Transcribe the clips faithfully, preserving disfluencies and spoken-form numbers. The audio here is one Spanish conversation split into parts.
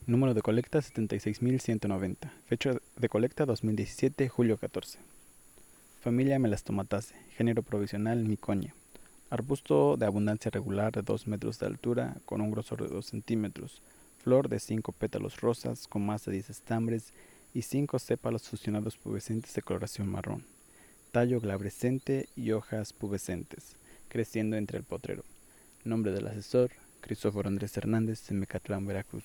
Número de colecta setenta y seis mil ciento noventa. Fecha de colecta dos mil diecisiete, julio catorce. Familia Melastomataceae. Género provisional Miconia. Arbusto de abundancia regular de dos metros de altura con un grosor de dos centímetros. Flor de cinco pétalos rosas con más de diez estambres y cinco sépalos fusionados pubescentes de coloración marrón. Tallo glabrescente y hojas pubescentes, creciendo entre el potrero. Nombre del asesor: Cristóforo Andrés Hernández, de Mecatlán, Veracruz.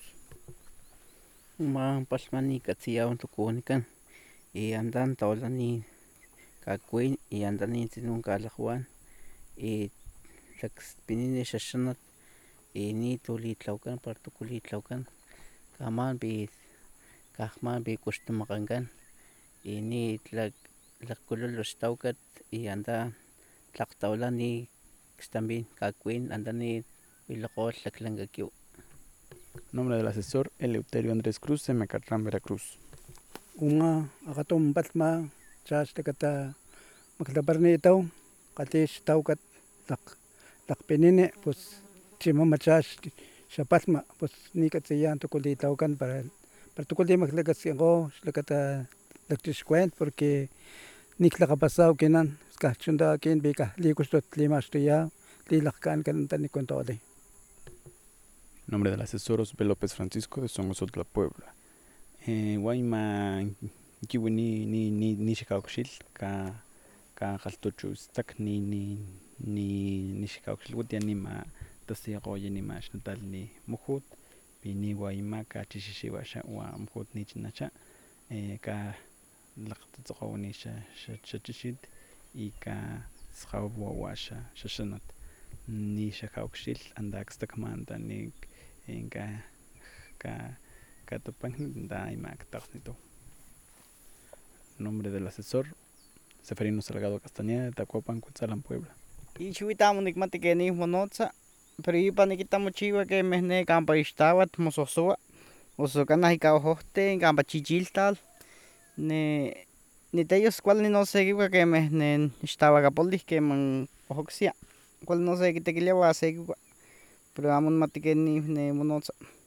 Ma pasmani katsiyawan tukunikan y andan taolani kakuin y andani tinun kalajuan y tlakspinini xaxanat y ni tulitlaukan partukulitlaukan kaman bi kahman bi kuxtumakankan y ni tlak tlakkuloloxtaukat y anda tlaktaolani xtambin kakuin andani wilokol tlaklankakiw. Nombre del asesor: Eleuterio Andrés Cruz, de Mecatlán, Veracruz. Uma akatom patma chas tekata maklaparnitaw katish taukat lak lakpenine pues chima machas xapatma pues ni katsiyan tukulitaukan para para tukuli maklakatsingo xlakata laktixkuent porque niklakapasaw kinan skajchunta kin bika likuxtot limaxtuya lilakkan tani kuentoli. Nombre del asesor: Osbe López Francisco, de Songosotla, Puebla. Eh, Guayma kiwi ni ni ni ni xikauxil ka ka jaltochu stak ni ni ni ni xikauxil wutia ni ma tasigoya ni ma xnatal ni mujut pini guayma ka chixixiwaxa wa mujut ni chinacha eh, ka laqtotsoqo ni xa xachixit y ka sqawwa waxa xaxanat ni xakauxil andak stakmanta ni enka ka katopan da imak taqnito. Nombre del asesor: Seferino Salgado Castañeda, de Tacuapan, Cuetzalan, Puebla. Y chuitamo nikmati que ni monotza, pero ipa nikitamo chiwa que mehne campa ixtawat mososua, osokana ikaojote, campa chichiltal, ne niteyos cual ni no sé que mehne ixtawakapolis que man ojoxia, cual no sé que te quiliaba seguiwa, pero amo mati que ni monotza.